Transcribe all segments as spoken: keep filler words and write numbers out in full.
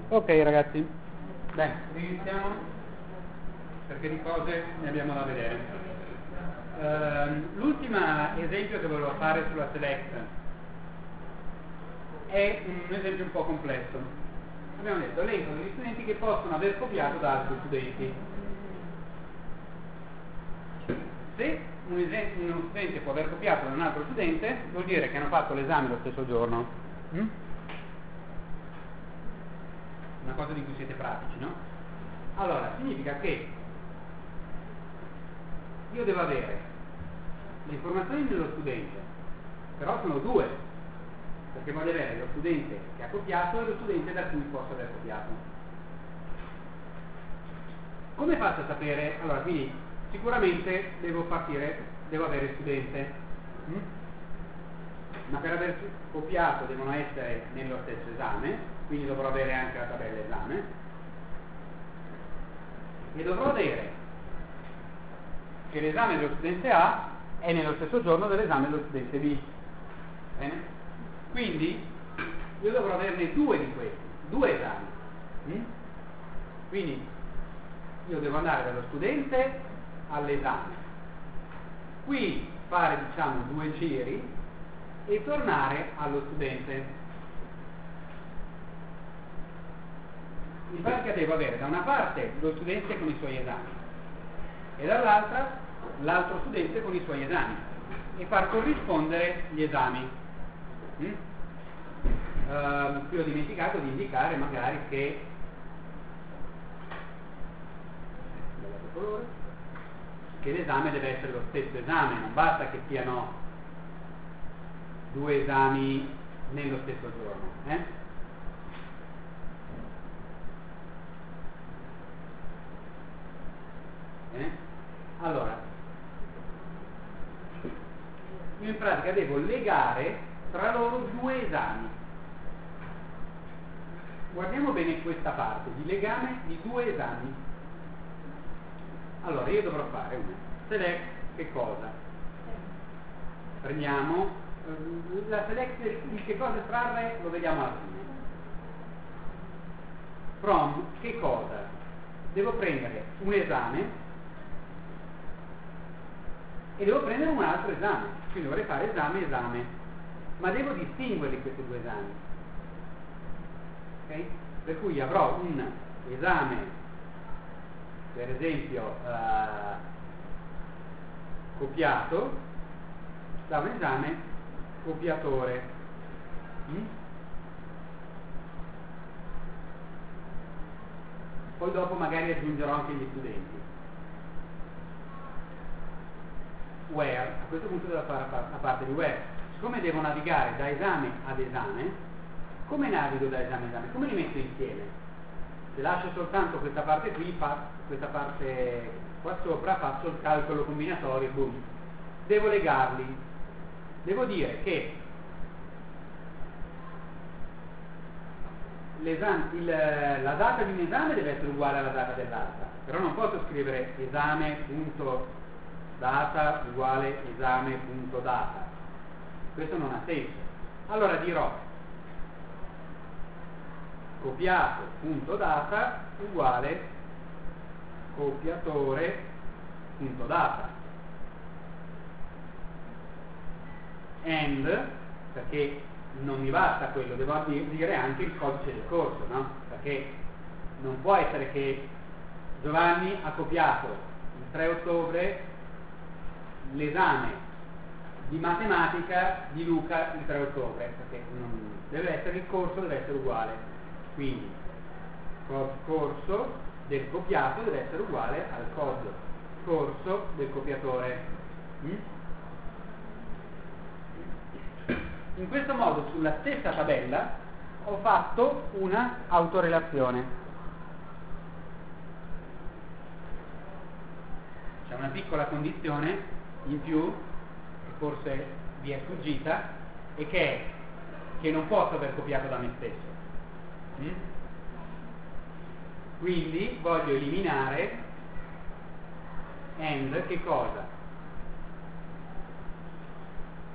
Ok ragazzi, beh, iniziamo perché di cose ne abbiamo da vedere. Uh, l'ultimo esempio che volevo fare sulla select è un esempio un po' complesso. Abbiamo detto elenco degli studenti che possono aver copiato da altri studenti. Se un esempio, uno studente può aver copiato da un altro studente, vuol dire che hanno fatto l'esame lo stesso giorno. Mm? Una cosa di cui siete pratici, no? Allora, significa che io devo avere le informazioni dello studente, però sono due, perché voglio avere lo studente che ha copiato e lo studente da cui posso aver copiato. Come faccio a sapere? Allora, quindi sicuramente devo partire, devo avere studente, mm? ma per aver copiato devono essere nello stesso esame, quindi dovrò avere anche la tabella esame, e dovrò avere che l'esame dello studente A è nello stesso giorno dell'esame dello studente B. Bene? Quindi io dovrò averne due di questi, due esami. Mm? Quindi io devo andare dallo studente all'esame, qui fare diciamo due giri e tornare allo studente. In pratica devo avere da una parte lo studente con i suoi esami e dall'altra l'altro studente con i suoi esami e far corrispondere gli esami. Mm? Uh, qui ho dimenticato di indicare magari che che l'esame deve essere lo stesso esame, non basta che siano due esami nello stesso giorno. Eh? Eh? Allora, io in pratica devo legare tra loro due esami. Guardiamo bene questa parte di legame di due esami. Allora io dovrò fare una select, che cosa? Prendiamo la select, il che cosa estrarre lo vediamo alla fine. From, che cosa? Devo prendere un esame e devo prendere un altro esame, quindi dovrei fare esame esame, ma devo distinguerli questi due esami, ok? Per cui avrò un esame, per esempio uh, copiato da un esame copiatore. mm? Poi dopo magari aggiungerò anche gli studenti. Where, a questo punto devo fare la parte di where. Siccome devo navigare da esame ad esame, come navigo da esame ad esame? Come li metto insieme? Se lascio soltanto questa parte qui, fa, questa parte qua sopra, faccio il calcolo combinatorio, boom. Devo legarli. Devo dire che il, la data di un esame deve essere uguale alla data dell'altra, però non posso scrivere esame.data uguale esame.data. Questo non ha senso. Allora dirò copiato.data uguale copiatore.data. And, perché non mi basta quello, devo dire anche il codice del corso, no? Perché non può essere che Giovanni ha copiato il tre ottobre l'esame di matematica di Luca il tre ottobre, perché non, deve essere il corso, deve essere uguale. Quindi cod corso del copiato deve essere uguale al cod corso del copiatore. Mm? In questo modo sulla stessa tabella ho fatto una autorelazione. C'è una piccola condizione in più che forse vi è sfuggita, e che è che non posso aver copiato da me stesso. Mm? Quindi voglio eliminare and che cosa?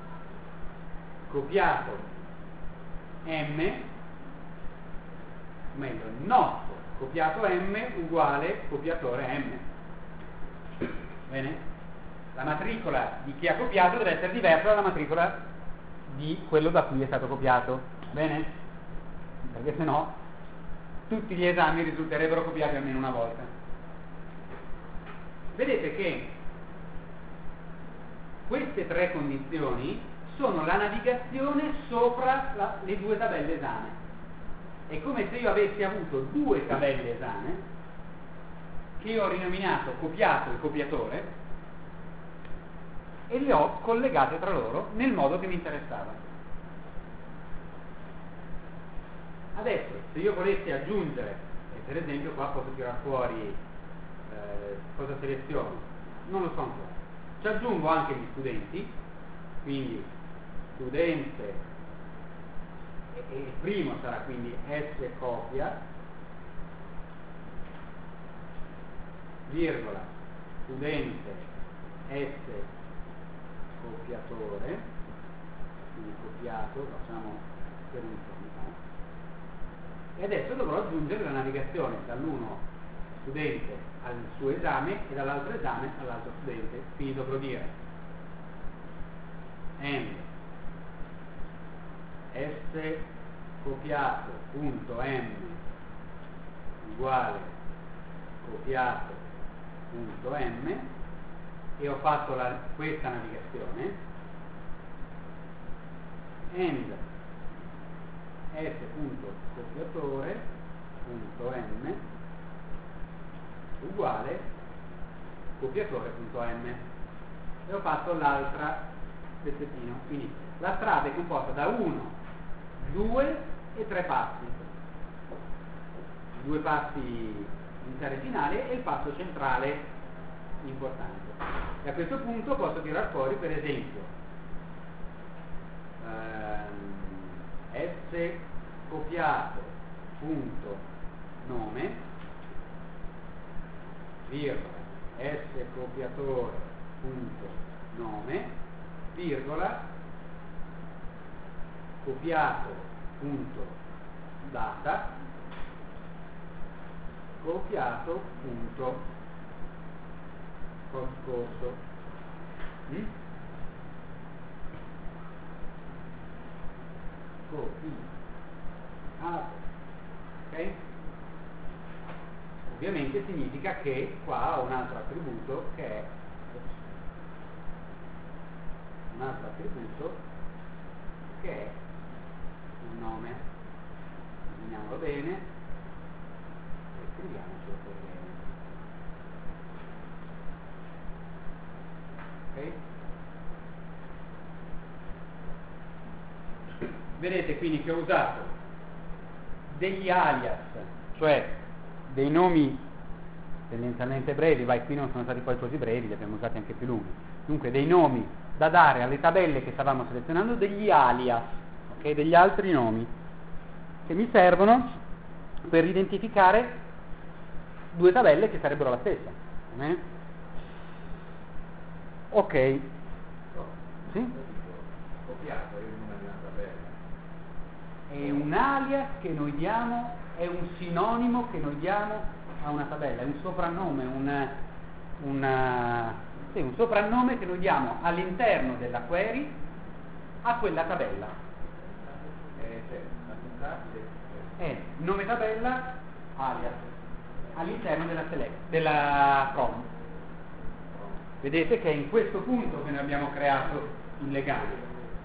Copiato m meglio, il nostro copiato M uguale copiatore M. Bene? La matricola di chi ha copiato deve essere diversa dalla matricola di quello da cui è stato copiato. Bene? Perché se no tutti gli esami risulterebbero copiati almeno una volta. Vedete che queste tre condizioni sono la navigazione sopra la, le due tabelle esame. È come se io avessi avuto due tabelle esame che ho rinominato copiato e copiatore e le ho collegate tra loro nel modo che mi interessava. Adesso, se io volessi aggiungere, e per esempio qua posso tirare fuori eh, cosa seleziono, non lo so ancora, ci aggiungo anche gli studenti, quindi studente, e, e il primo sarà quindi S copia, virgola, studente, S copiatore, quindi copiato, facciamo per un po'. E adesso dovrò aggiungere la navigazione dall'uno studente al suo esame e dall'altro esame all'altro studente. Quindi dovrò dire end s copiato punto m uguale copiato punto m e ho fatto la, questa navigazione. End s.copiatore.m uguale copiatore.m e ho fatto l'altra pezzettino. Quindi la strada è composta da uno, due e tre passi. Due passi iniziale e finale e il passo centrale importante. E a questo punto posso tirare fuori per esempio ehm, S copiato punto nome virgola S copiatore punto nome virgola copiato punto data copiato punto corso. Mm? Copiato. Ok? Ovviamente significa che qua ho un altro attributo che è un altro attributo che è il nome. Disegniamolo bene e scriviamocelo per bene. Ok? Vedete quindi che ho usato degli alias, cioè dei nomi tendenzialmente brevi, vai, qui non sono stati poi così brevi, li abbiamo usati anche più lunghi, dunque dei nomi da dare alle tabelle che stavamo selezionando, degli alias, ok, degli altri nomi che mi servono per identificare due tabelle che sarebbero la stessa. Eh? Ok. Sì? Copiato è il nome di una tabella. È un alias che noi diamo, è un sinonimo che noi diamo a una tabella, è un soprannome, un, una, sì, un soprannome che noi diamo all'interno della query a quella tabella. Eh, sì, la sintassi È nome tabella alias all'interno della select, della from. Vedete che è in questo punto che noi abbiamo creato il legame.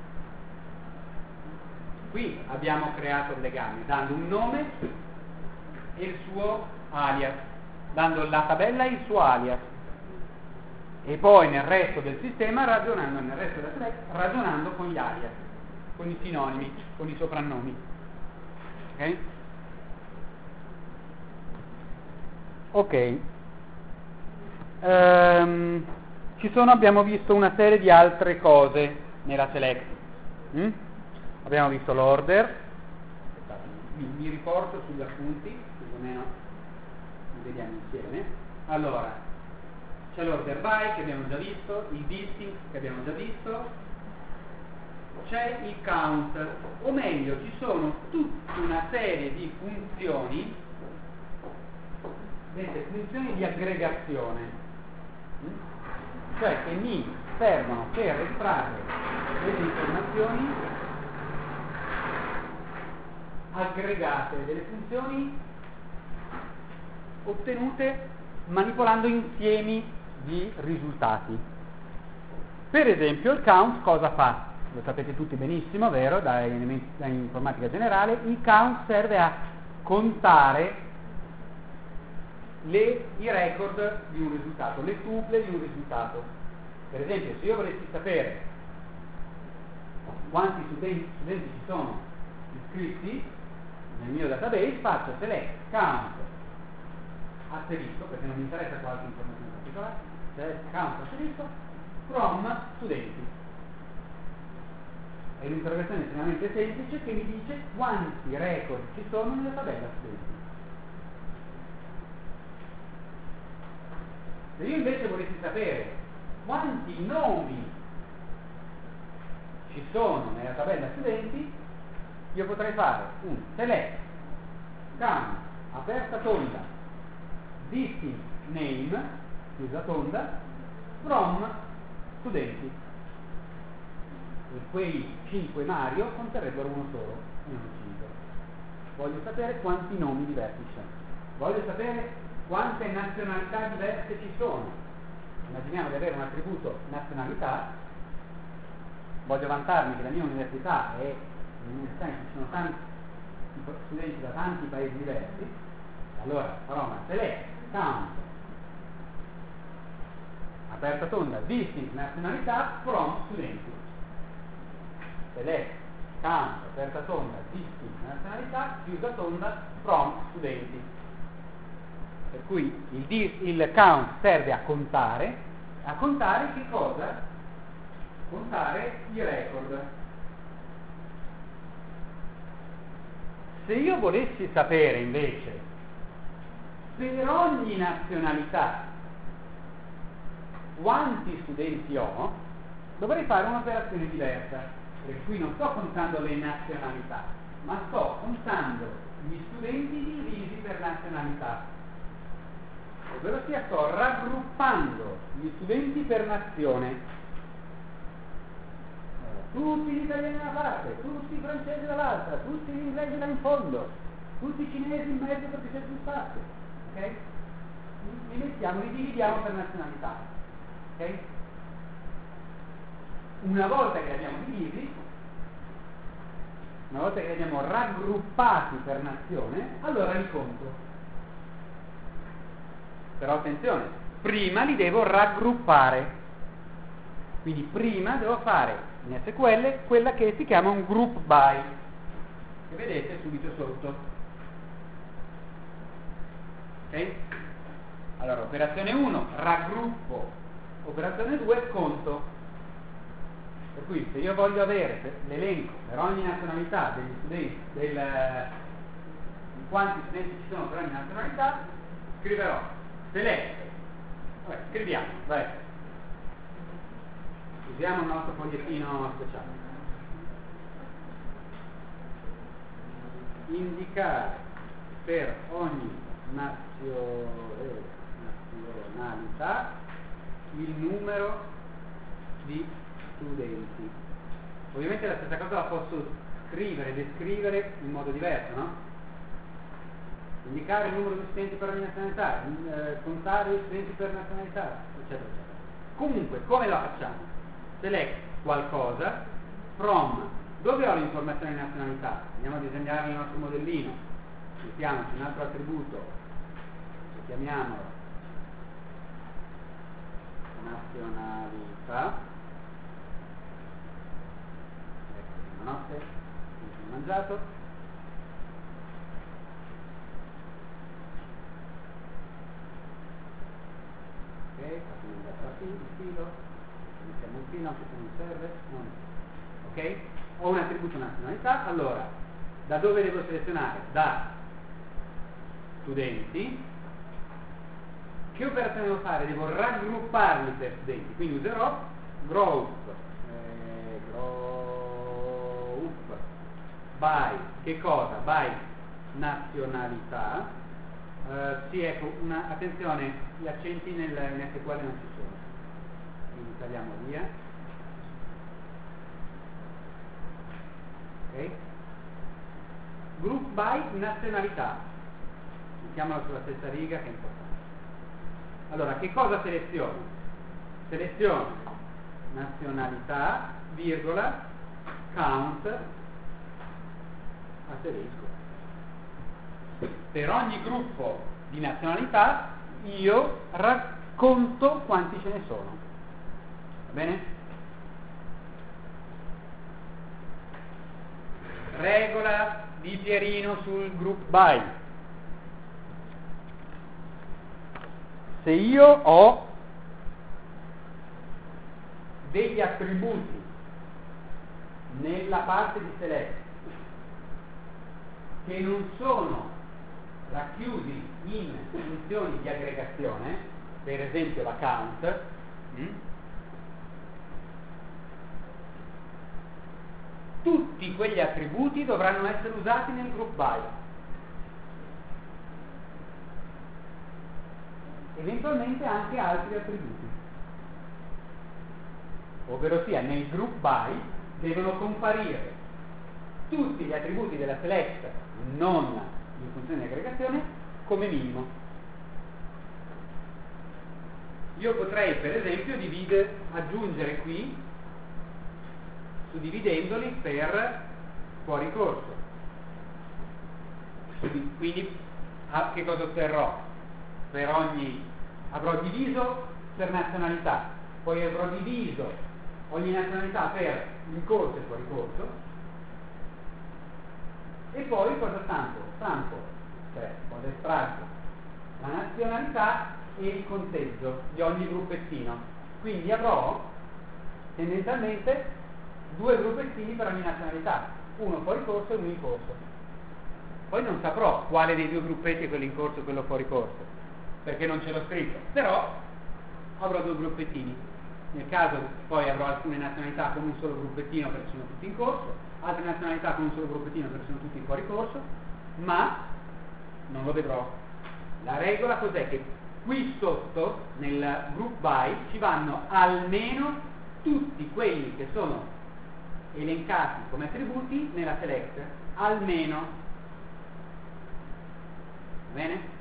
Qui abbiamo creato il legame dando un nome e il suo alias, dando la tabella e il suo alias, e poi nel resto del sistema ragionando nel resto della select, ragionando con gli alias, con i sinonimi, con i soprannomi. Ok? Ok. Ehm, ci sono, abbiamo visto una serie di altre cose nella select. Mm? Abbiamo visto l'order, mi, mi riporto sugli appunti, più o meno li vediamo insieme. Allora, c'è l'order by che abbiamo già visto, il distinct che abbiamo già visto, c'è il count, o meglio ci sono tutta una serie di funzioni, vedete, funzioni di aggregazione, cioè che mi servono per estrarre delle informazioni aggregate, delle funzioni ottenute manipolando insiemi di risultati. Per esempio il count cosa fa? Lo sapete tutti benissimo, vero? Da, da informatica generale, il count serve a contare le, i record di un risultato, le tuple di un risultato. Per esempio, se io volessi sapere quanti studenti, studenti ci sono iscritti nel mio database, faccio select count asterisco, perché non mi interessa qualche informazione particolare, select count asterisco from studenti. È un'interrogazione estremamente semplice che mi dice quanti record ci sono nella tabella studenti. Se io invece volessi sapere quanti nomi ci sono nella tabella studenti, io potrei fare un select count aperta tonda distinct name chiusa tonda from studenti, e quei cinque Mario conterrebbero uno solo e non cinque. Voglio sapere quanti nomi diversi ci sono, voglio sapere quante nazionalità diverse ci sono. Immaginiamo di avere un attributo nazionalità, voglio vantarmi che la mia università è un'università in cui ci sono tanti studenti da tanti paesi diversi, allora farò una select count aperta tonda distinct nazionalità from studenti, select count aperta tonda distinct nazionalità chiusa tonda from studenti. Per cui il, il count serve a contare, a contare che cosa? Contare i record. Se io volessi sapere invece per ogni nazionalità quanti studenti ho, dovrei fare un'operazione diversa, perché qui non sto contando le nazionalità, ma sto contando gli studenti divisi per nazionalità, ovvero sia sto raggruppando gli studenti per nazione. Tutti gli italiani da una parte, tutti i francesi dall'altra, tutti gli inglesi là in fondo, tutti i cinesi in mezzo perché c'è più spazio, ok? Li mettiamo, li dividiamo per nazionalità, ok? Una volta che li abbiamo divisi, una volta che li abbiamo raggruppati per nazione, allora li conto. Però attenzione, prima li devo raggruppare, quindi prima devo fare in S Q L quella che si chiama un group by, che vedete subito sotto. Ok? Allora, operazione uno, raggruppo, operazione due, conto. Per cui se io voglio avere l'elenco per ogni nazionalità degli studenti, del, di quanti studenti ci sono per ogni nazionalità, scriverò select, vabbè, scriviamo, vai. Usiamo il nostro fogliettino speciale. Indicare per ogni nazio, eh, nazionalità il numero di studenti. Ovviamente la stessa cosa la posso scrivere, descrivere in modo diverso, no? Indicare il numero di studenti per ogni nazionalità, eh, contare gli studenti per nazionalità, eccetera, eccetera. Comunque, come la facciamo? Select qualcosa from, dove ho l'informazione di nazionalità? Andiamo a disegnare il nostro modellino, mettiamoci un altro attributo, lo chiamiamo nazionalità, ecco, buonanotte, mi sono mangiato, ok, facciamo un dato alla fine, il filo, mettiamo un filo anche se non serve, non. Ok? Ho un attributo nazionalità, allora da dove devo selezionare? Da studenti. Che operazione devo fare? Devo raggrupparli per studenti, quindi userò growth, eh, growth by che cosa? By nazionalità. Uh, sì, ecco, una, attenzione, gli accenti nel, in S Q L non ci sono, quindi tagliamo via. Ok? Group by nazionalità, mettiamolo sulla stessa riga che è importante. Allora, che cosa seleziono? Seleziono nazionalità, virgola, count, asterisco. Per ogni gruppo di nazionalità io racconto quanti ce ne sono. Va bene? Regola di Pierino sul group by. Se io ho degli attributi nella parte di select che non sono racchiusi in funzioni di aggregazione, per esempio la count, mh? tutti quegli attributi dovranno essere usati nel group by. Eventualmente anche altri attributi. Ovvero sia, nel group by devono comparire tutti gli attributi della select non in funzione di aggregazione come minimo. Io potrei per esempio divide, aggiungere qui, suddividendoli per fuori corso. Quindi a, che cosa otterrò? Per ogni avrò diviso per nazionalità, poi avrò diviso ogni nazionalità per in corso e fuori corso, e poi cosa stampo? Stampo, cioè cosa estraggo? La nazionalità e il conteggio di ogni gruppettino. Quindi avrò tendenzialmente due gruppettini per ogni nazionalità, uno fuori corso e uno in corso. Poi non saprò quale dei due gruppetti è quello in corso e quello fuori corso, perché non ce l'ho scritto, però avrò due gruppettini. Nel caso poi avrò alcune nazionalità con un solo gruppettino perché sono tutti in corso, altre nazionalità con un solo gruppettino perché sono tutti fuori corso, ma non lo vedrò. La regola cos'è? Che qui sotto nel group by ci vanno almeno tutti quelli che sono elencati come attributi nella select, almeno. Va bene?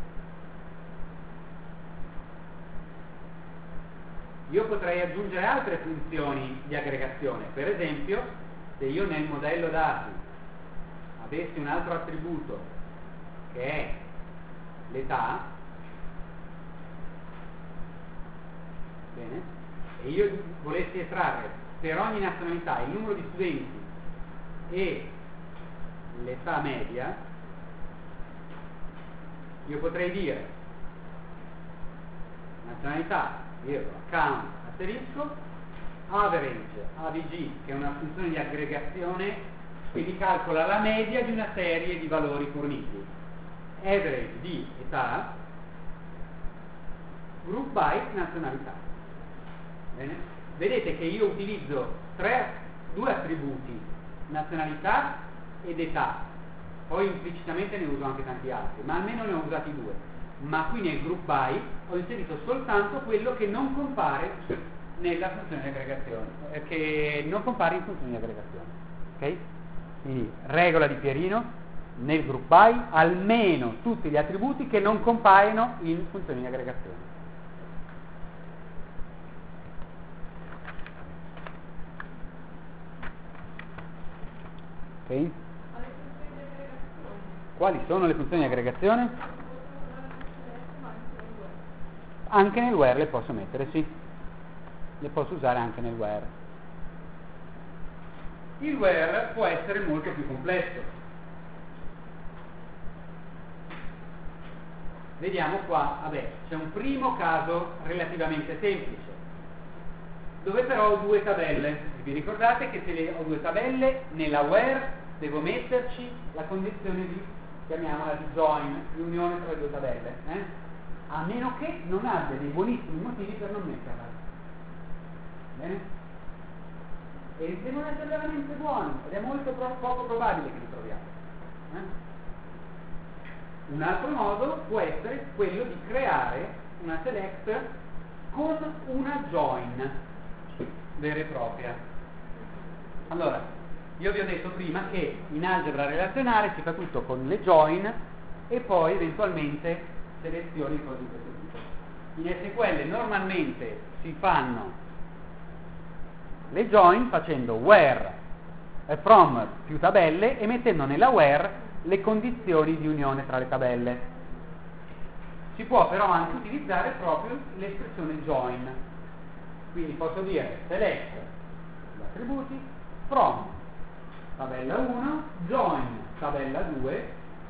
Io potrei aggiungere altre funzioni di aggregazione. Per esempio, se io nel modello dati avessi un altro attributo che è l'età, bene, e io volessi estrarre per ogni nazionalità il numero di studenti e l'età media, io potrei dire nazionalità, virgola, count, asterisco, average, A V G, che è una funzione di aggregazione che vi calcola la media di una serie di valori forniti. Average di età, group by nazionalità. Bene? Vedete che io utilizzo tre, due attributi, nazionalità ed età, poi implicitamente ne uso anche tanti altri, ma almeno ne ho usati due. Ma qui nel group by ho inserito soltanto quello che non compare nella funzione di aggregazione, eh, che non compare in funzione di aggregazione. Ok? Quindi regola di Pierino, nel group by almeno tutti gli attributi che non compaiono in funzione di aggregazione. Ok? Quali sono le funzioni di aggregazione? Anche nel where le posso mettere, sì. Le posso usare anche nel where. Il where può essere molto più complesso. Vediamo qua, vabbè, c'è un primo caso relativamente semplice, dove però ho due tabelle. Vi ricordate che se le ho due tabelle, nella where devo metterci la condizione di, chiamiamola di join, di unione tra le due tabelle, eh? A meno che non abbia dei buonissimi motivi per non metterla. Bene? e devono essere veramente buoni ed è molto pro- poco probabile che li troviate. Eh? Un altro modo può essere quello di creare una select con una join vera e propria. Allora, io vi ho detto prima che in algebra relazionale si fa tutto con le join e poi eventualmente selezioni cose di questo tipo. In S Q L normalmente si fanno le join facendo where e from più tabelle e mettendo nella where le condizioni di unione tra le tabelle. Si può però anche utilizzare proprio l'espressione join. Quindi posso dire select gli attributi from tabella uno, join tabella due,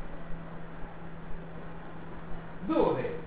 dove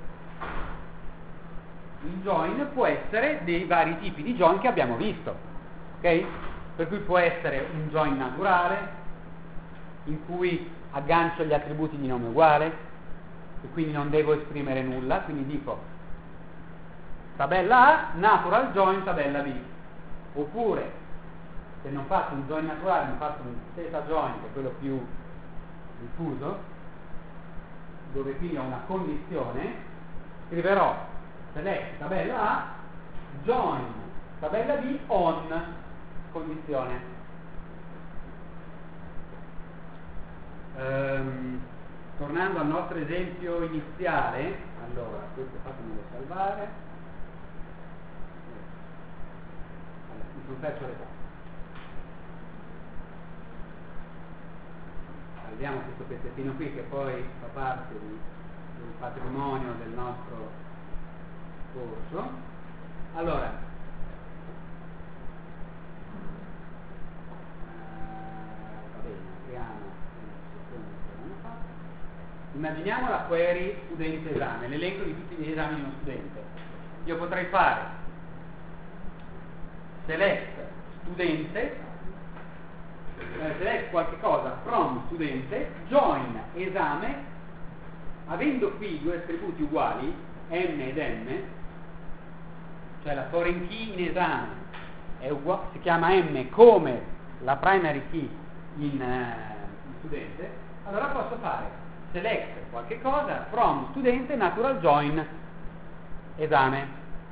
il join può essere dei vari tipi di join che abbiamo visto, ok? Per cui può essere un join naturale in cui aggancio gli attributi di nome uguale e quindi non devo esprimere nulla, quindi dico tabella A, natural join tabella B. Oppure se non faccio un join naturale, ma faccio un theta join, che è quello più diffuso, dove qui ho una condizione, scriverò select tabella A, join tabella B on condizione. Ehm, tornando al nostro esempio iniziale, allora questo fatemelo salvare. Allora, mi sono perso le cose. Salviamo questo pezzettino qui che poi fa parte di, del patrimonio del nostro corso. Allora, immaginiamo la query studente esame, l'elenco di tutti gli esami di uno studente. Io potrei fare select studente, eh, select qualche cosa from studente, join esame, avendo qui due attributi uguali, m ed m, cioè la foreign key in esame è uguale, si chiama m come la primary key in, uh, in studente, allora posso fare select qualche cosa from studente natural join esame.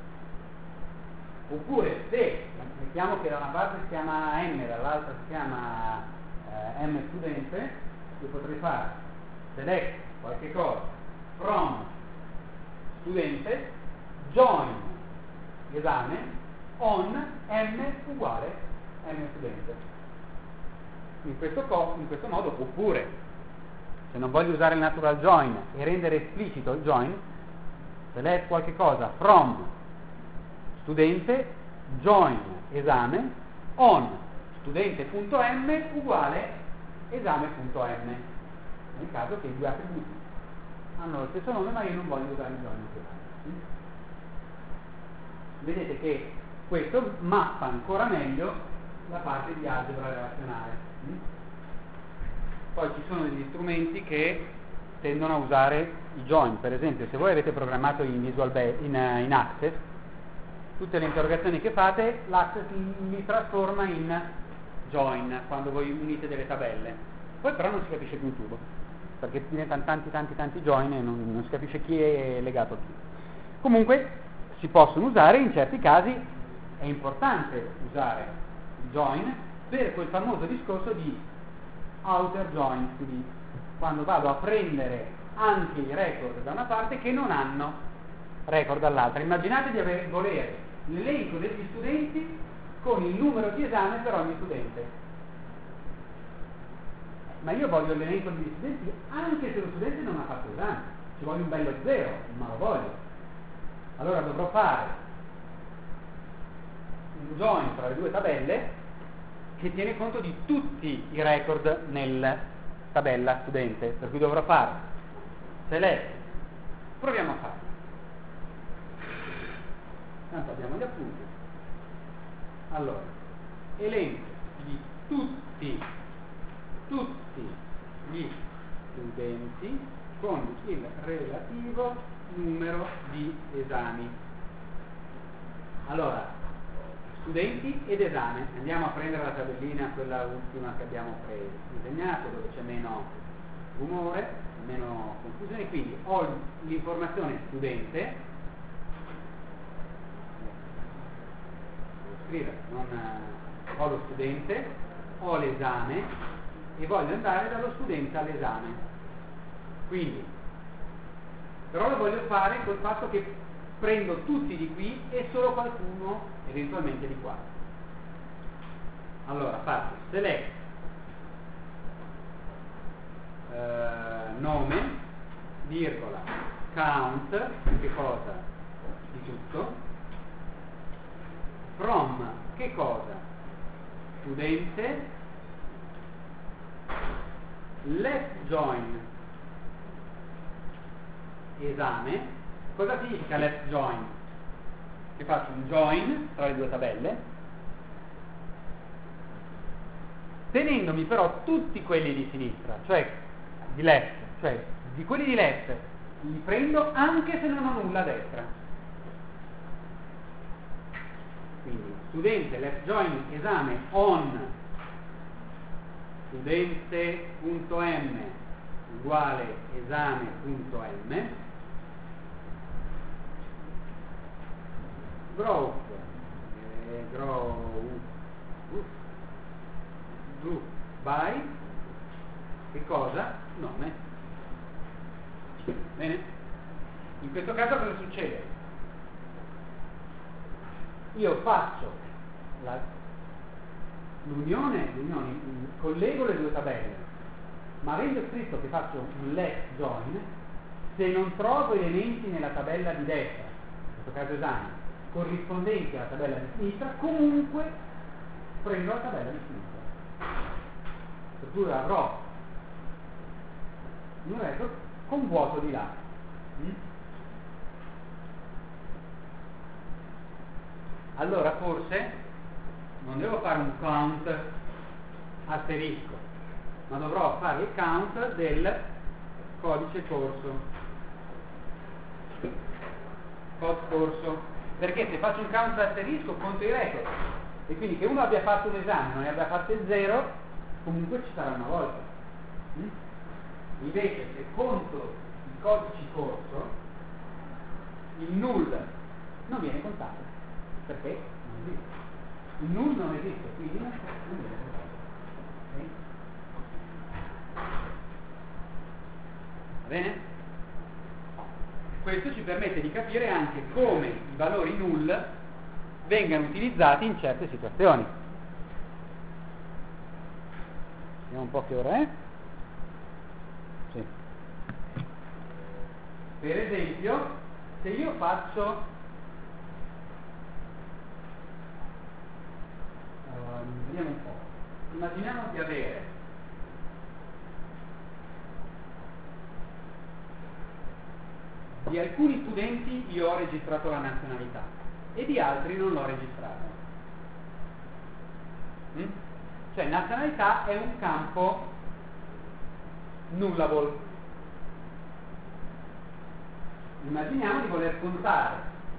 Oppure se mettiamo che da una parte si chiama m, dall'altra si chiama eh, m studente, io potrei fare select qualche cosa from studente join esame on m uguale m studente. In questo, co- in questo modo. Oppure se non voglio usare il natural join e rendere esplicito il join, select qualche cosa from studente join esame on studente.m uguale esame.m, nel caso che i due attributi hanno lo stesso nome ma io non voglio usare il join. Vedete che questo mappa ancora meglio la parte di algebra relazionale. Poi ci sono degli strumenti che tendono a usare i join. Per esempio, se voi avete programmato in Visual Basic, in, uh, in Access, tutte le interrogazioni che fate, l'Access li trasforma in join quando voi unite delle tabelle. Poi però non si capisce più un tubo, perché diventano tanti tanti tanti join e non, non si capisce chi è legato a chi. Comunque si possono usare, in certi casi è importante usare il join per quel famoso discorso di outer join, quindi quando vado a prendere anche i record da una parte che non hanno record dall'altra. Immaginate di avere, volere l'elenco degli studenti con il numero di esame per ogni studente, ma io voglio l'elenco degli studenti anche se lo studente non ha fatto esame, ci voglio un bello zero, ma lo voglio. Allora dovrò fare un join tra le due tabelle che tiene conto di tutti i record nella tabella studente, per cui dovrò fare select, proviamo a farlo, tanto abbiamo gli appunti. Allora, elenco di tutti tutti gli studenti con il relativo numero di esami. Allora, studenti ed esame. Andiamo a prendere la tabellina, quella ultima che abbiamo preso, disegnato, dove c'è meno rumore, meno confusione. Quindi ho l'informazione studente, devo scrivere, non, ho lo studente, ho l'esame e voglio andare dallo studente all'esame. Quindi, però lo voglio fare col fatto che prendo tutti di qui e solo qualcuno eventualmente di qua. Allora faccio select eh, nome, virgola, count, che cosa? Di tutto, from, che cosa? Studente, left join, esame. Cosa significa left join? Che faccio un join tra le due tabelle, tenendomi però tutti quelli di sinistra, cioè di left, cioè di quelli di left li prendo anche se non ho nulla a destra. Quindi studente left join esame on studente.m uguale esame.m, growth, eh, grow, uh, group by, che cosa? Nome. Bene? In questo caso cosa succede? Io faccio la, l'unione, l'unione, collego le due tabelle, ma avendo scritto che faccio un left join, se non trovo elementi nella tabella di destra, in questo caso esame, corrispondenti alla tabella di sinistra, comunque prendo la tabella di sinistra. Per cui avrò un record con vuoto di là. Mm? Allora forse non devo fare un count asterisco, ma dovrò fare il count del codice corso. Code corso. Perché se faccio un count asterisco conto i record, e quindi che uno abbia fatto un esame non ne abbia fatto il zero, comunque ci sarà una volta. Mm? Invece se conto i codici corso, il null non viene contato, perché non esiste. Il null non esiste, quindi non viene contato. Okay? Va bene? Questo ci permette di capire anche come i valori null vengano utilizzati in certe situazioni. Vediamo un po' che ora è. Sì. Per esempio, se io faccio uh, vediamo un po'. Immaginiamo di avere di alcuni studenti io ho registrato la nazionalità e di altri non l'ho registrata. Mm? Cioè nazionalità è un campo nullable. Immaginiamo di voler contare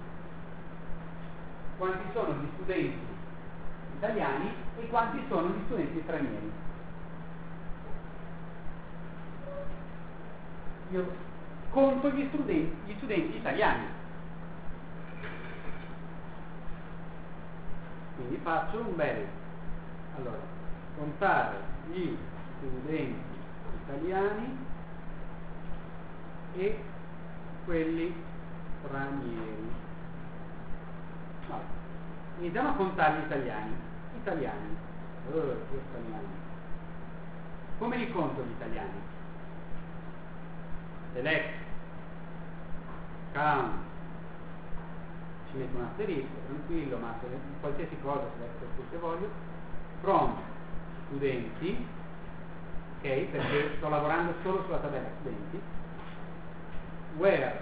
quanti sono gli studenti italiani e quanti sono gli studenti stranieri. Io conto gli studenti, gli studenti italiani. Quindi faccio un bel, allora, contare gli studenti italiani e quelli stranieri. Allora, iniziamo a contare gli italiani. Italiani. Oh, che italiani. Come li conto gli italiani? Select, count, ci metto un asterisco, tranquillo, ma se qualsiasi cosa select quel che voglio, from studenti, ok, perché sto lavorando solo sulla tabella studenti, where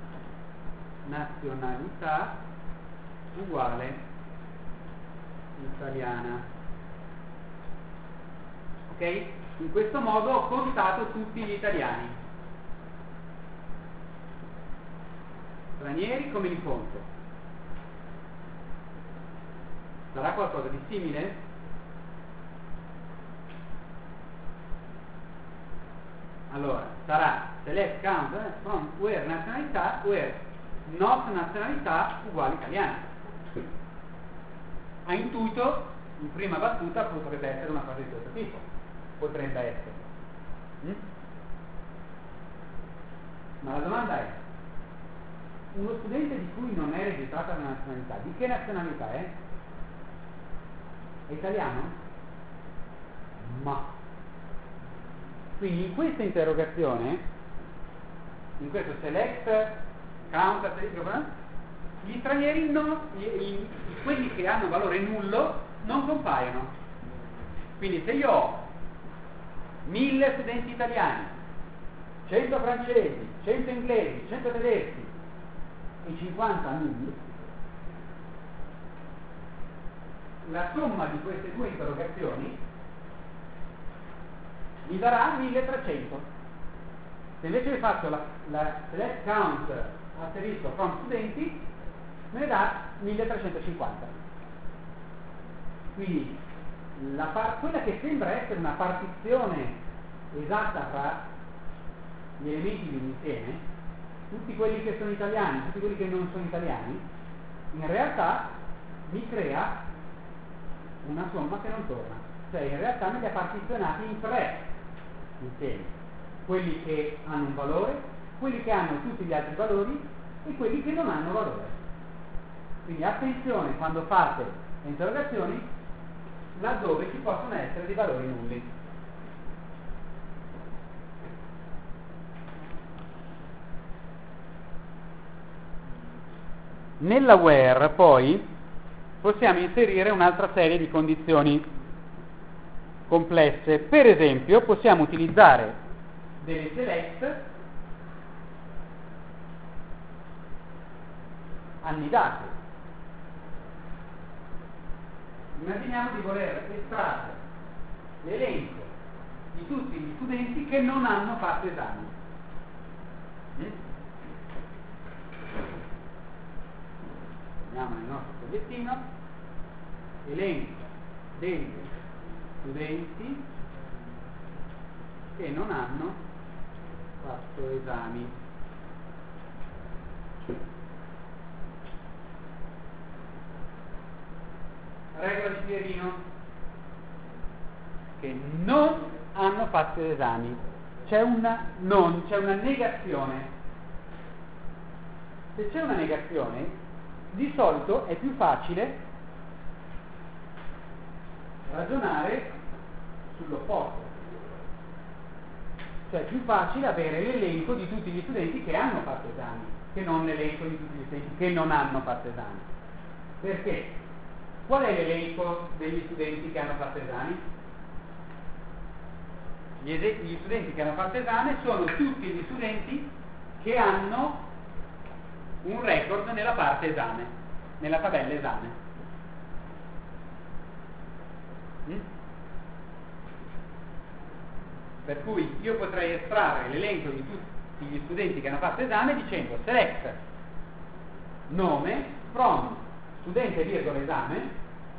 nazionalità uguale italiana. Ok? In questo modo ho contato tutti gli italiani. Stranieri come li conto? sarà qualcosa di simile? Allora, sarà select count from where nazionalità, where not nazionalità uguale italiana. A intuito, in prima battuta, potrebbe essere una cosa di questo tipo. Potrebbe essere. Mm? Ma la domanda è, uno studente di cui non è registrata la nazionalità, di che nazionalità è? È italiano? Ma. Quindi in questa interrogazione, in questo select count, gli stranieri, non, gli, gli, quelli che hanno valore nullo, non compaiono. Quindi se io ho mille studenti italiani, cento francesi, cento inglesi, cento tedeschi e cinquanta nulli, la somma di queste due interrogazioni mi darà milletrecento. Se invece faccio la, la select count asterisco from studenti, me ne dà milletrecentocinquanta. Quindi la par- quella che sembra essere una partizione esatta tra gli elementi di un insieme, tutti quelli che sono italiani, tutti quelli che non sono italiani, in realtà mi crea una somma che non torna. Cioè in realtà me li ha partizionati in tre insiemi, quelli che hanno un valore, quelli che hanno tutti gli altri valori e quelli che non hanno valore. Quindi attenzione quando fate le interrogazioni laddove ci possono essere dei valori nulli. Nella where poi possiamo inserire un'altra serie di condizioni complesse. Per esempio possiamo utilizzare delle select annidate. Immaginiamo di voler estrarre l'elenco di tutti gli studenti che non hanno fatto esami. Andiamo nel nostro fogliettino, elenco degli studenti che non hanno fatto esami. Regola di Pierino, che non hanno fatto esami. C'è una non, c'è una negazione. Se c'è una negazione, di solito è più facile ragionare sull'opposto. Cioè è più facile avere l'elenco di tutti gli studenti che hanno fatto esami, che non l'elenco di tutti gli studenti che non hanno fatto esami. Perché? Qual è l'elenco degli studenti che hanno fatto esami? Gli, es- gli studenti che hanno fatto esame sono tutti gli studenti che hanno un record nella parte esame, nella tabella esame. Mm? Per cui io potrei estrarre l'elenco di tutti gli studenti che hanno fatto esame dicendo select nome from studente virgola esame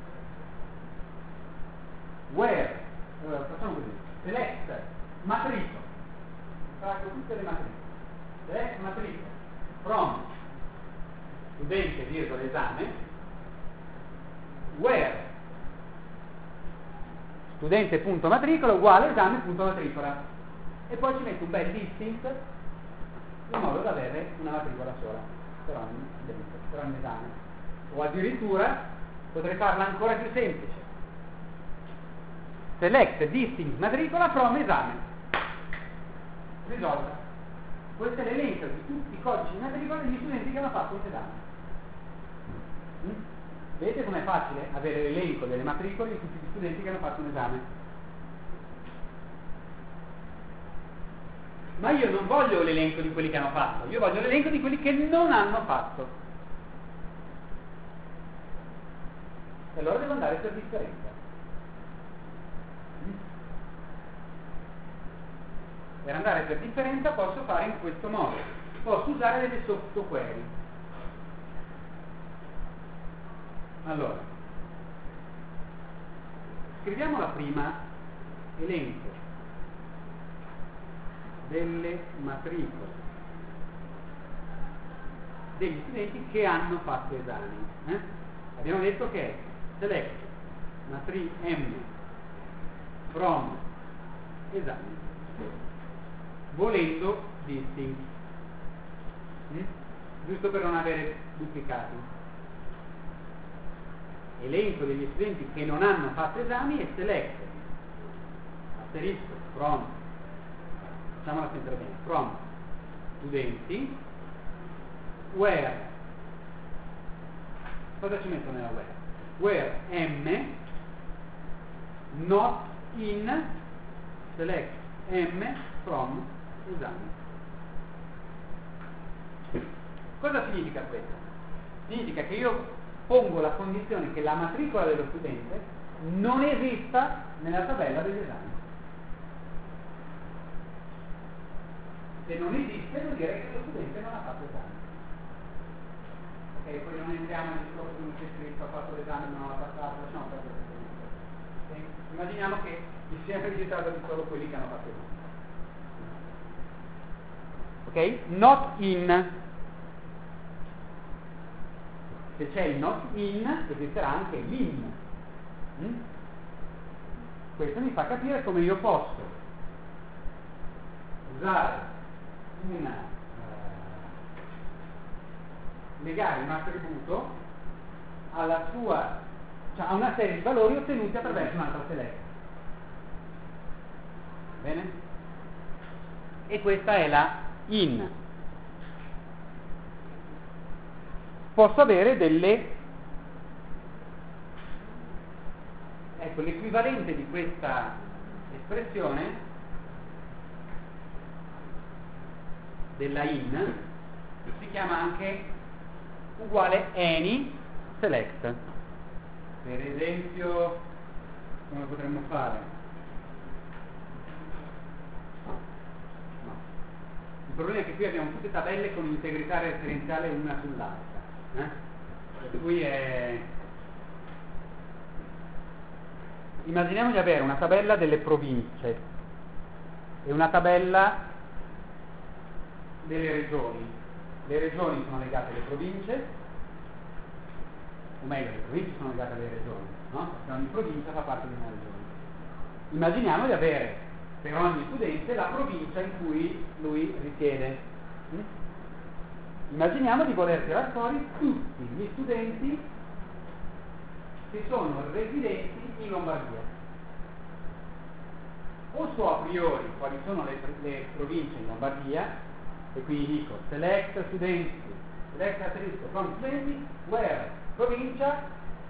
where allora, facciamo così, select matricola, traccio tutte le matricole, select matricola from studente virgola esame where studente.matricola uguale esame.matricola e poi ci metto un bel distinct in modo da avere una matricola sola per ogni, per ogni esame. O addirittura potrei farla ancora più semplice, select distinct matricola from esame, risolta. Questo è l'elenco di tutti i codici di matricola degli studenti che hanno fatto un esame. Mm? Vedete com'è facile avere l'elenco delle matricole di tutti gli studenti che hanno fatto un esame? Ma io non voglio l'elenco di quelli che hanno fatto, io voglio l'elenco di quelli che non hanno fatto. E allora devo andare per differenza. Per andare per differenza posso fare in questo modo. Posso usare delle sottoquery. Allora, Scriviamo la prima: elenco delle matricole degli studenti che hanno fatto esami. Eh? Abbiamo detto che è select matri M from esami, volendo distinct, mm? giusto per non avere duplicati. Elenco degli studenti che non hanno fatto esami e select asterisco from, facciamola sempre bene, from studenti where, cosa ci metto nella where? Where M not in select M from esami. Cosa significa questo? Significa che io pongo la condizione che la matricola dello studente non esista nella tabella degli esami. Se non esiste vuol dire che lo studente non ha fatto esami. Ok, poi non entriamo nel discorso di uno c'è scritto, ha fatto l'esame ma non l'ha passato, lasciamo perdere questo. Okay? Immaginiamo che ci sia registrato di solo quelli che hanno fatto esami. Ok? Not in. Se c'è il not in, esisterà anche l'in. Mm? Questo mi fa capire come io posso usare una eh, legare un attributo alla sua, cioè a una serie di valori ottenuti attraverso un'altra select. Bene? E questa è la in. Posso avere delle, ecco, l'equivalente di questa espressione della in si chiama anche uguale any select. Per esempio, come potremmo fare? No. Il problema è che qui abbiamo tutte tabelle con integrità referenziale una sull'altra. Eh? Per cui è... immaginiamo di avere una tabella delle province e una tabella delle regioni. Le regioni sono legate alle province, o meglio, le province sono legate alle regioni, no? Perché ogni provincia fa parte di una regione. Immaginiamo di avere per ogni studente la provincia in cui lui risiede. Mm? Immaginiamo di voler tirare fuori tutti gli studenti che sono residenti in Lombardia. O so a priori quali sono le, le province in Lombardia, e quindi dico select studenti, select asterisco from studenti, where provincia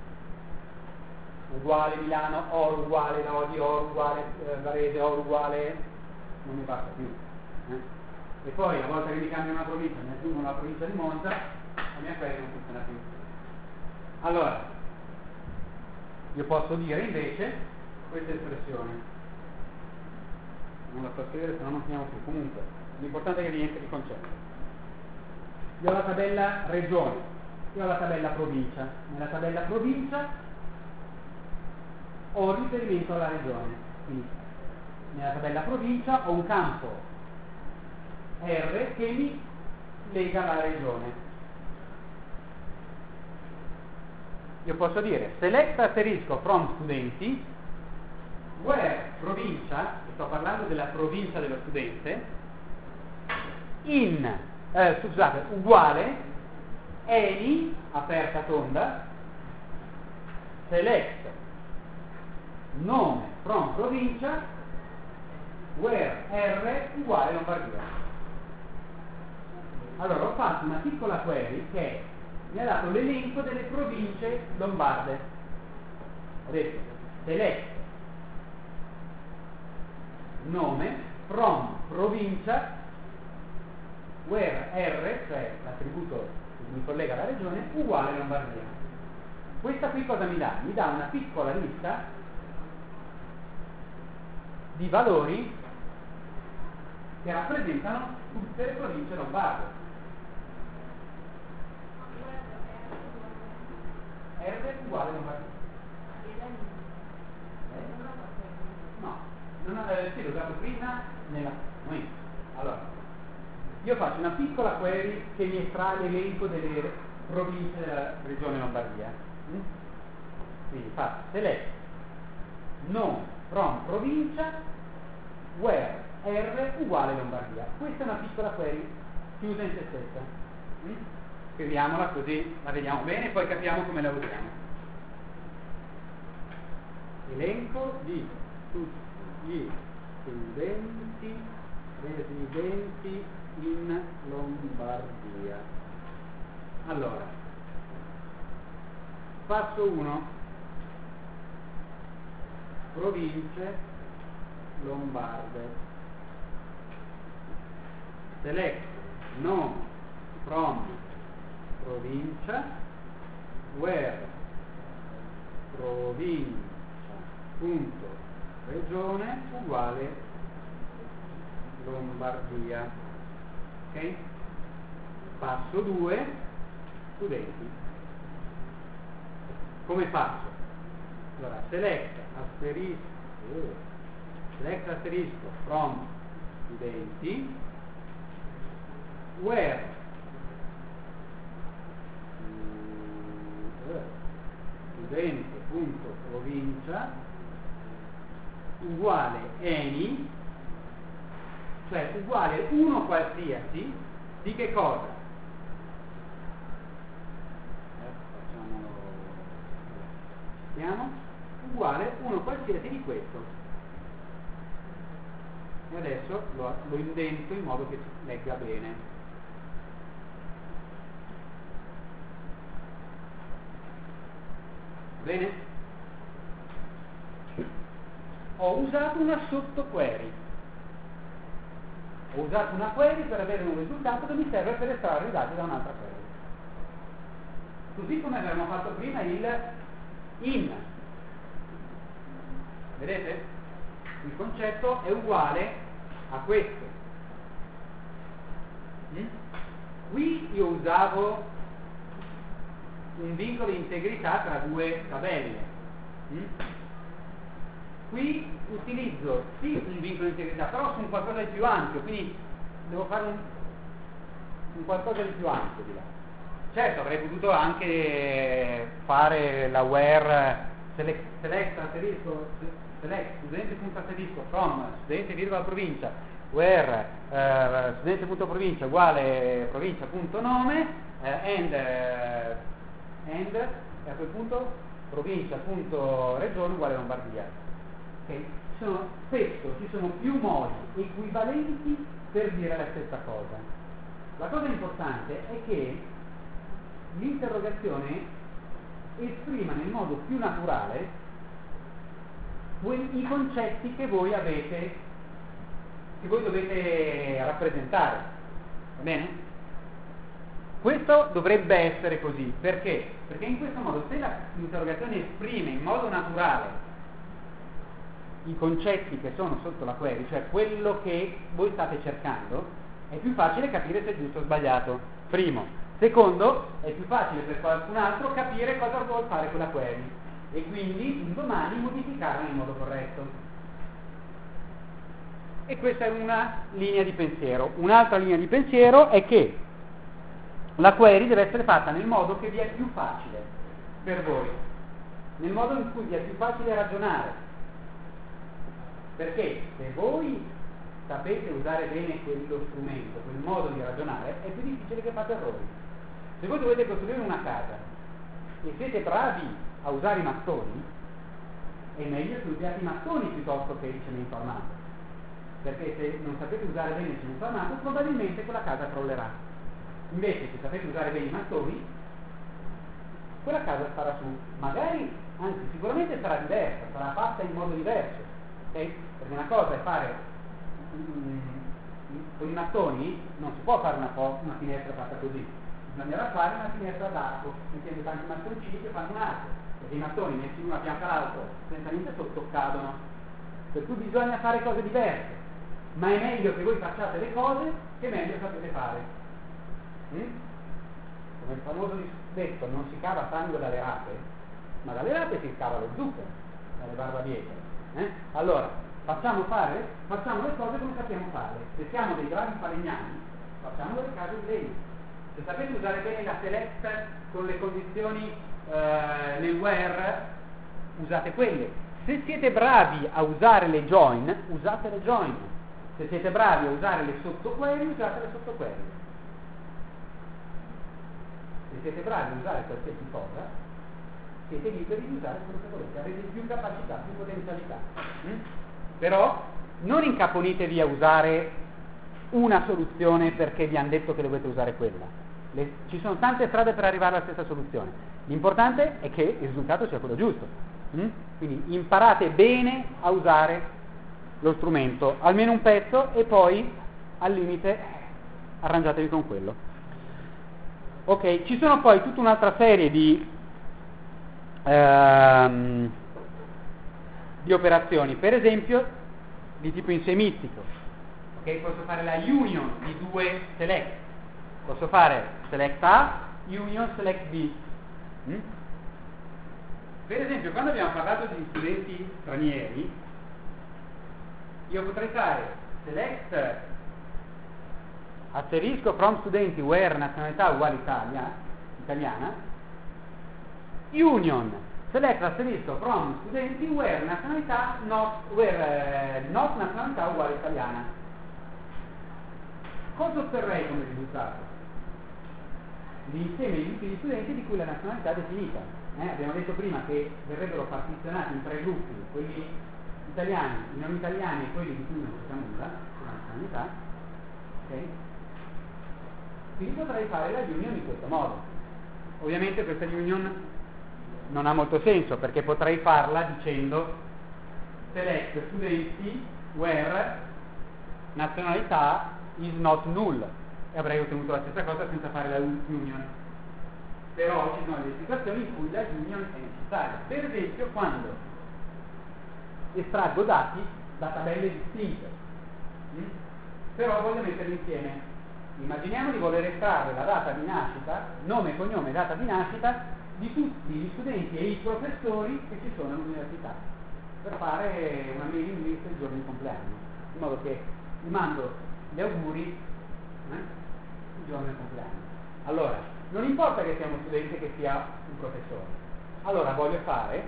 uguale Milano, or uguale Lodi, or uguale eh, Varese, or uguale, non mi basta più. Eh? E poi, a volta che mi cambia una provincia, mi aggiungo una provincia di Monza, la mia query non funziona più. Allora, io posso dire invece questa espressione. Non la so scrivere, se no non finiamo più. Comunque, l'importante è che vi entri il concetto. Io ho la tabella regione, io ho la tabella provincia. Nella tabella provincia ho riferimento alla regione. Quindi, nella tabella provincia ho un campo R che mi lega alla regione. Io posso dire select asterisco from studenti where provincia, sto parlando della provincia dello studente, in eh, scusate, uguale any aperta tonda select nome from provincia where R uguale Lombardia. Allora ho fatto una piccola query che mi ha dato l'elenco delle province lombarde. Ho detto select nome from provincia where R, cioè l'attributo che mi collega alla regione, uguale Lombardia. Questa qui cosa mi dà? Mi dà una piccola lista di valori che rappresentano tutte le province lombarde. R uguale Lombardia. Eh? eh, sì, l'ho usato prima nella momento. Allora, io faccio una piccola query che mi estrae l'elenco delle province della regione Lombardia. Mm? Quindi faccio select non from provincia where R uguale Lombardia. Questa è una piccola query chiusa in se stessa. Mm? Scriviamola così la vediamo bene e poi capiamo come la usiamo. Elenco di tutti gli studenti residenti in Lombardia. Allora, passo uno, province lombarde. Select non from provincia where provincia punto regione uguale Lombardia. Ok? Passo due, studenti. Come faccio? Allora, select asterisco eh, select asterisco from studenti where uh, studente.provincia uguale any, cioè uguale uno qualsiasi di che cosa? Eh, facciamolo, vediamo, uguale uno qualsiasi di questo. E adesso lo, lo indento in modo che si legga bene. Bene? Ho usato una sottoquery. Ho usato una query per avere un risultato che mi serve per estrarre i dati da un'altra query. Così come avevamo fatto prima il in. Vedete? Il concetto è uguale a questo. Mm? Qui io usavo un vincolo di integrità tra due tabelle. Mm? Qui utilizzo sì un vincolo di integrità, però su un qualcosa di più ampio, quindi devo fare un, un qualcosa di più ampio di là. Certo, avrei potuto anche fare la where select, select asterisco select studente.asterisco from studente virgola provincia where uh, studente.provincia uguale provincia.nome uh, and uh, and e a quel punto provincia.regione uguale Lombardia. Okay. Sono, spesso ci sono più modi equivalenti per dire la stessa cosa. La cosa importante è che l'interrogazione esprima nel modo più naturale i concetti che voi avete, che voi dovete rappresentare. Va bene? Questo dovrebbe essere così. Perché? Perché in questo modo, se la, l'interrogazione esprime in modo naturale i concetti che sono sotto la query, cioè quello che voi state cercando, è più facile capire se è giusto o sbagliato. Primo. Secondo, è più facile per qualcun altro capire cosa vuol fare quella query e quindi un domani modificarla in modo corretto. E questa è una linea di pensiero. Un'altra linea di pensiero è che la query deve essere fatta nel modo che vi è più facile per voi, nel modo in cui vi è più facile ragionare. Perché se voi sapete usare bene quello strumento, quel modo di ragionare, è più difficile che fate errori. Se voi dovete costruire una casa e siete bravi a usare i mattoni, è meglio che usiate i mattoni piuttosto che il cemento armato. Perché se non sapete usare bene il cemento armato, probabilmente quella casa crollerà. Invece, se sapete usare bene i mattoni, quella casa starà su. Magari, anzi, sicuramente sarà diversa, sarà fatta in modo diverso. Okay? Perché una cosa è fare mm, con i mattoni, non si può fare una, una finestra fatta così, bisognerà fare una finestra ad arco, mettendo tanti mattoncini che fanno un arco, perché i mattoni messi uno a fianco all'altro senza niente sotto cadono, per cui bisogna fare cose diverse, ma è meglio che voi facciate le cose che meglio sapete fare. Mm? Come il famoso detto, non si cava sangue dalle rape, ma dalle rape si cava lo zucchero, dalle barbabietole. Eh? Allora, Facciamo fare, facciamo le cose come sappiamo farle. Se siamo dei bravi falegnami, facciamo le case di legno. Se sapete usare bene la select con le condizioni eh, nel where, usate quelle. Se siete bravi a usare le join, usate le join. Se siete bravi a usare le sottoquery, usate le sottoquery. Se siete bravi a usare qualsiasi cosa, siete liberi di usare quello che volete, avete più capacità, più potenzialità. Mm? Però non incaponitevi a usare una soluzione perché vi hanno detto che dovete usare quella. Le, ci sono tante strade per arrivare alla stessa soluzione. L'importante è che il risultato sia quello giusto. Mm? Quindi imparate bene a usare lo strumento, almeno un pezzo, e poi al limite arrangiatevi con quello. Ok, ci sono poi tutta un'altra serie di ehm, di operazioni, per esempio di tipo insemistico. Ok, posso fare la union di due select. Posso fare select A, union select B. Mm? Per esempio, quando abbiamo parlato di studenti stranieri, io potrei fare select asterisco from studenti where nazionalità uguale Italia, italiana, union select asterisco from studenti where nazionalità not, where, eh, not nazionalità uguale italiana. Cosa otterrei come risultato? L'insieme di tutti gli studenti di cui la nazionalità è definita. Eh, abbiamo detto prima che verrebbero partizionati in tre gruppi, quelli italiani, i non italiani e quelli di cui non sappiamo nulla, la nazionalità. Okay? Quindi potrei fare la union in questo modo. Ovviamente questa union non ha molto senso, perché potrei farla dicendo select studenti where nazionalità is not null, e avrei ottenuto la stessa cosa senza fare la union. Però ci sono delle situazioni in cui la union è necessaria. Per esempio quando estraggo dati da tabelle distinte, mm? però voglio metterli insieme. Immaginiamo di voler estrarre la data di nascita, nome, cognome, data di nascita di tutti gli studenti e i professori che ci sono all'università, per fare una mailing list del giorno di compleanno, in modo che gli mando gli auguri eh, il giorno del compleanno. Allora, non importa che sia uno studente che sia un professore, allora voglio fare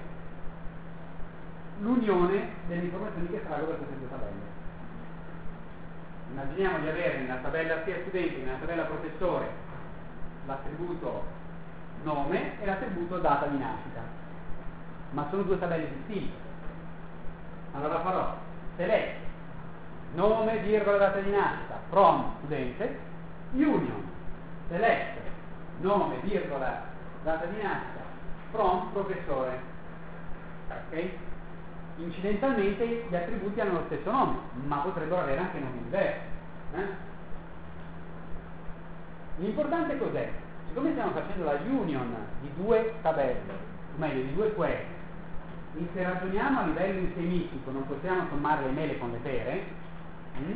l'unione delle informazioni che estraggo da queste due tabelle. Immaginiamo di avere nella tabella sia studenti che nella tabella professore l'attributo nome e l'attributo data di nascita, ma sono due tabelle distinte. Allora farò select nome, virgola, data di nascita from studente, union select nome, virgola, data di nascita from professore. Ok? Incidentalmente gli attributi hanno lo stesso nome, ma potrebbero avere anche nomi diversi. Eh? L'importante cos'è? Siccome stiamo facendo la union di due tabelle, o meglio di due query, e se ragioniamo a livello insemistico non possiamo sommare le mele con le pere, hm?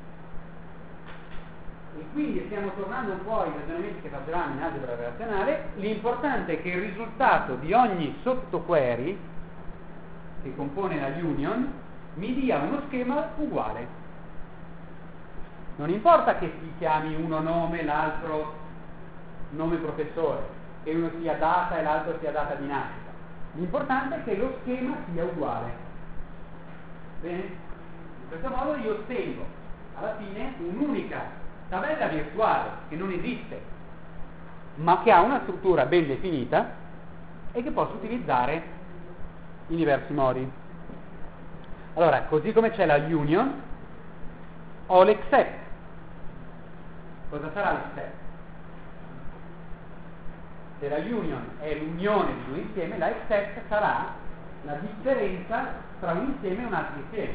e quindi stiamo tornando un po' ai ragionamenti che facevamo in algebra relazionale, l'importante è che il risultato di ogni sottoquery che compone la union mi dia uno schema uguale. Non importa che si chiami uno nome, l'altro nome professore, che uno sia data e l'altro sia data di nascita. L'importante è che lo schema sia uguale. Bene? In questo modo io ottengo alla fine un'unica tabella virtuale che non esiste, ma che ha una struttura ben definita e che posso utilizzare in diversi modi. Allora, così come c'è la union, ho l'except. Cosa sarà l'except? Se la union è l'unione di due insieme, la except sarà la differenza tra un insieme e un altro insieme.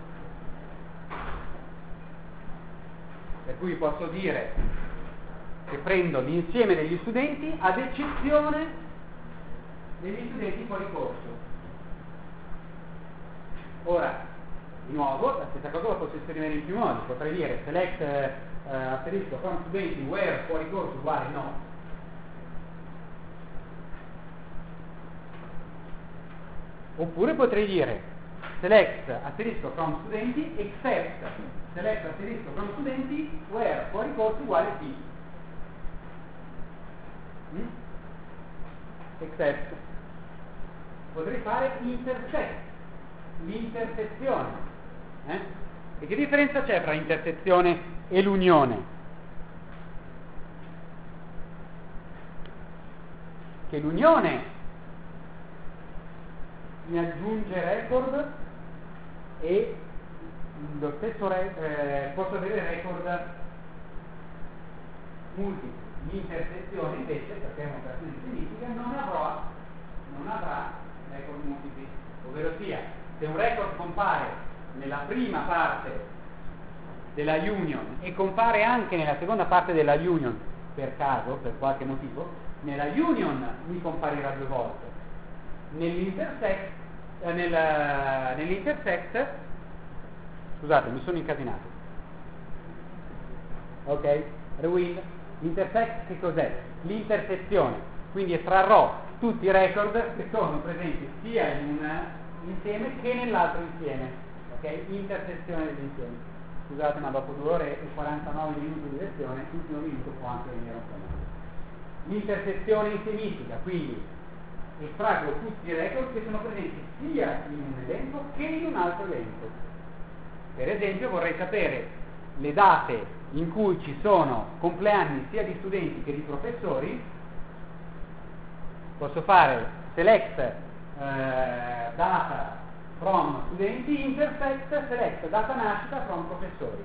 Per cui posso dire che prendo l'insieme degli studenti ad eccezione degli studenti fuori corso. Ora, di nuovo, la stessa cosa la posso esprimere in più modi. Potrei dire select eh, asterisco from studenti where fuori corso uguale no. Oppure potrei dire select asterisco from studenti, except select asterisco from studenti, where fuori corso uguale sì. Mm? Except. Potrei fare intersect, l'intersezione. Eh? E che differenza c'è fra intersezione e l'unione? Che l'unione mi aggiunge record e lo stesso re, eh, posso avere record multipli. L'intersezione invece, perché è un'operazione significa, non avrà, non avrà record multipli, ovvero sia, se un record compare nella prima parte della union e compare anche nella seconda parte della union per caso, per qualche motivo, nella union mi comparirà due volte, nell'intersect, eh, nel, nell'intersect, scusate, mi sono incasinato, ok, rewind. L'intersect che cos'è? L'intersezione, quindi estrarrò tutti i record che sono presenti sia in un insieme che nell'altro insieme, ok? Intersezione dell'insieme. Scusate, ma dopo due ore e quarantanove minuti di lezione, l'ultimo minuto può anche venire un po' male. L'intersezione insiemistica, quindi estraggo tutti i record che sono presenti sia in un elenco che in un altro elenco. Per esempio vorrei sapere le date in cui ci sono compleanni sia di studenti che di professori. Posso fare select eh, data from studenti, intersect select data nascita from professori.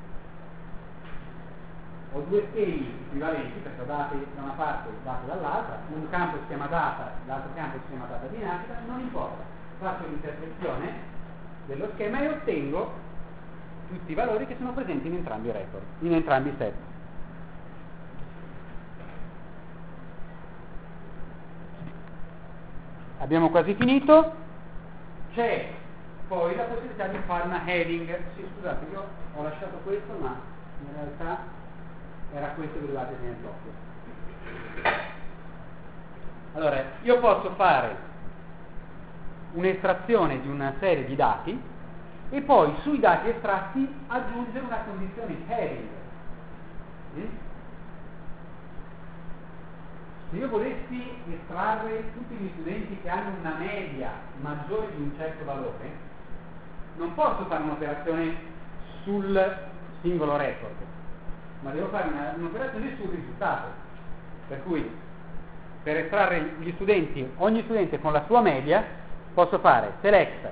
Ho due schemi equivalenti perché ho date da una parte e date dall'altra, un campo si chiama data, l'altro campo si chiama data di nascita, non importa, faccio l'intersezione dello schema e ottengo tutti i valori che sono presenti in entrambi i record, in entrambi i set. Abbiamo quasi finito. C'è poi la possibilità di fare una heading. Sì, scusate, io ho lasciato questo, ma in realtà era questo che dovevate tenere d'occhio. Allora, io posso fare un'estrazione di una serie di dati e poi sui dati estratti aggiungere una condizione heading. Mm? Se io volessi estrarre tutti gli studenti che hanno una media maggiore di un certo valore, non posso fare un'operazione sul singolo record, ma devo fare una, un'operazione sul risultato. Per cui, per estrarre gli studenti, ogni studente con la sua media, posso fare select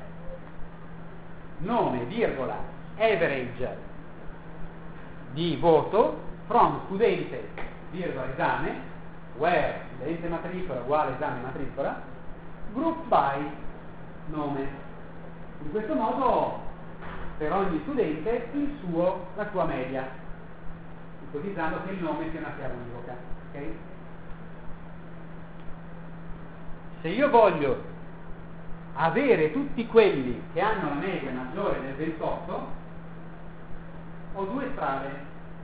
nome, virgola, average di voto from studente, virgola, esame, where studente matricola uguale esame matricola, group by nome. In questo modo ho per ogni studente il suo, la sua media, ipotizzando che il nome sia una chiave univoca. Okay? Se io voglio avere tutti quelli che hanno la media maggiore del ventotto, ho due strade.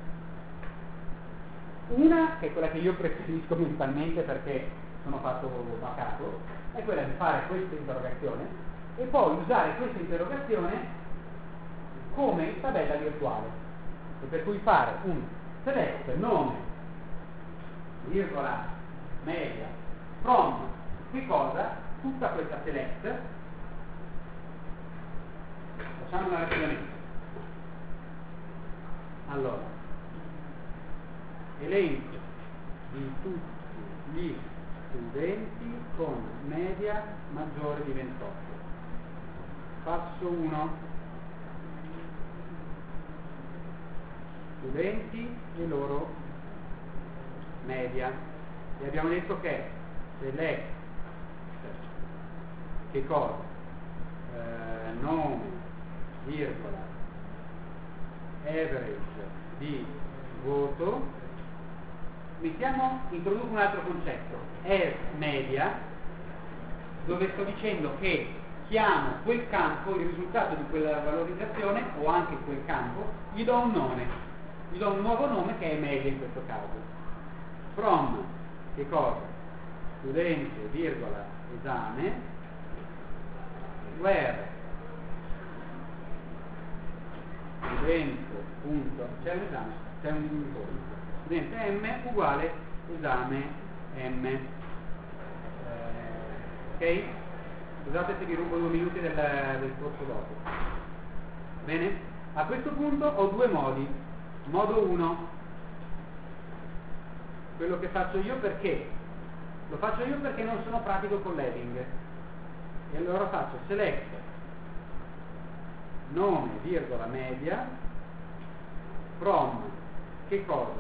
Una, che è quella che io preferisco mentalmente perché sono fatto a capo, è quella di fare questa interrogazione e poi usare questa interrogazione come tabella virtuale, e per cui fare un select nome, virgola, media, from, che cosa? Tutta questa select, facciamola rapidamente. Allora, elenco di tutti gli studenti con media maggiore di ventotto. Passo uno. Studenti e loro media. E abbiamo detto che select che cosa? Eh, nome, virgola, average di voto. Mettiamo, introduco un altro concetto, as media, dove sto dicendo che chiamo quel campo, il risultato di quella valorizzazione, o anche quel campo, gli do un nome, gli do un nuovo nome che è media in questo caso. From, che cosa? Studente, virgola, esame, where studente punto, c'è un esame, c'è un incontro, studente M uguale esame M. Eh, ok? Scusate se vi rubo due minuti del, del corso dopo. Bene? A questo punto ho due modi. Modo uno, quello che faccio io perché? Lo faccio io perché non sono pratico con l'heading. E allora faccio select nome, virgola, media, from, che cosa?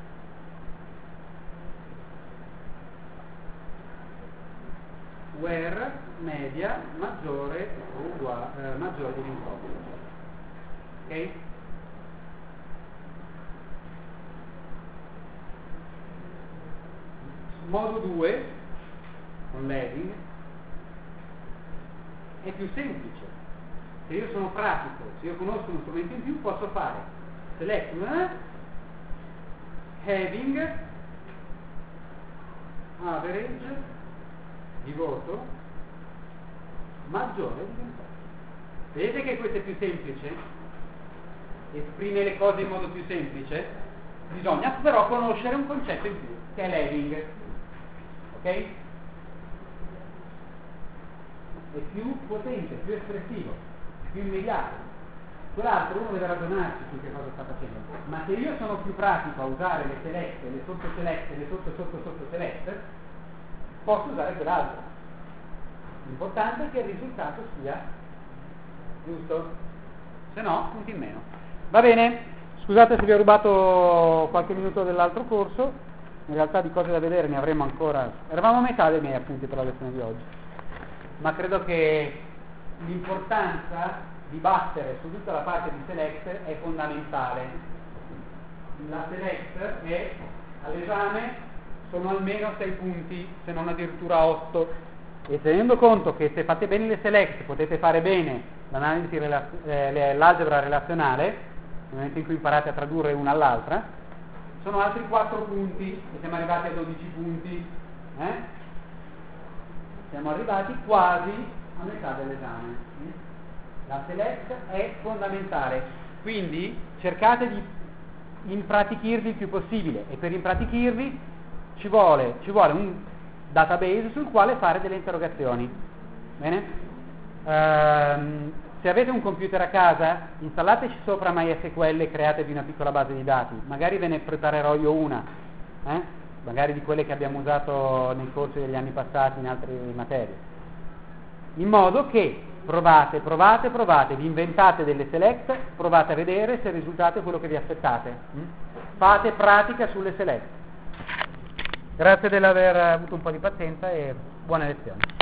Where media maggiore o uguale, eh, maggiore di ventotto. Ok? Modo due, con l'heading, è più semplice. Se io sono pratico, se io conosco uno strumento in più, posso fare select eh, heading average di voto maggiore di ventotto. Vedete che questo è più semplice? Esprime le cose in modo più semplice? Bisogna però conoscere un concetto in più, che è l'heading. Ok? È più potente, più espressivo, più immediato. Quell'altro uno deve ragionarci su che cosa sta facendo. Ma se io sono più pratico a usare le select, le sotto select, le sotto sotto sotto select, posso usare quell'altro. L'importante è che il risultato sia giusto. Se no, punti in meno. Va bene? Scusate se vi ho rubato qualche minuto dell'altro corso. In realtà di cose da vedere ne avremo ancora. Eravamo a metà dei miei appunti per la lezione di oggi. Ma credo che l'importanza di battere su tutta la parte di select è fondamentale. La select è all'esame sono almeno sei punti, se non addirittura otto. E tenendo conto che se fate bene le select potete fare bene l'analisi rela- eh, l'algebra relazionale, nel momento in cui imparate a tradurre una all'altra, sono altri quattro punti e siamo arrivati a dodici punti. Eh? Siamo arrivati quasi a metà dell'esame. La select è fondamentale, quindi cercate di impratichirvi il più possibile e per impratichirvi ci vuole, ci vuole un database sul quale fare delle interrogazioni. Bene? Ehm, se avete un computer a casa, installateci sopra MySQL e createvi una piccola base di dati. Magari ve ne preparerò io una, eh? magari di quelle che abbiamo usato nei corsi degli anni passati in altre materie. In modo che provate, provate, provate, vi inventate delle select, provate a vedere se il risultato è quello che vi aspettate. Mm? Fate pratica sulle select. Grazie dell'aver avuto un po' di pazienza e buone lezioni.